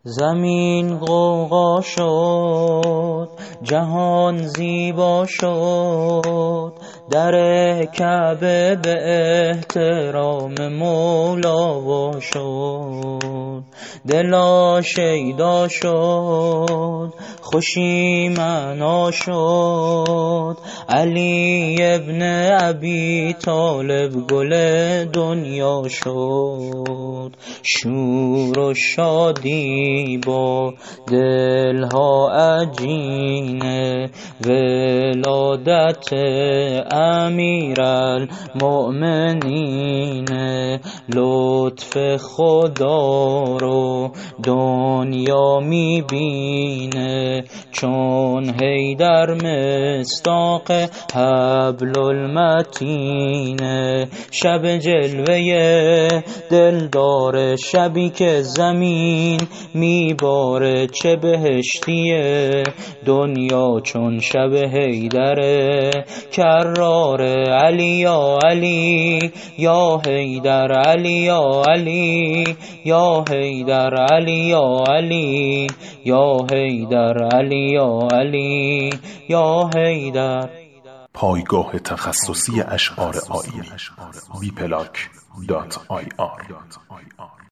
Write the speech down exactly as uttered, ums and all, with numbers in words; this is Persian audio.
زمین غوغا شد، جهان زیبا شد، در کعبه به احترام مولا وا شد. دلا شیدا شد، خوشی معنا شد، علی ابن ابی طالب گل دنیا شد. شور و شادی با دلها عجینه، ولادت امیرالمؤمنین، لطف خدا رو دنیا میبینه، چون حیدر مصداق حبل المتینه. شب جلوه دلدار، شبی که زمین میباره، چه بهشتیه دنیا چون شب حیدر کرار. علی یا علی یا حیدر، علی یا علی یا حیدر، علی یا علی یا حیدر، علی یا علی یا حیدر. پایگاه تخصصی اشعار آیینی بی پلاک دات آی آر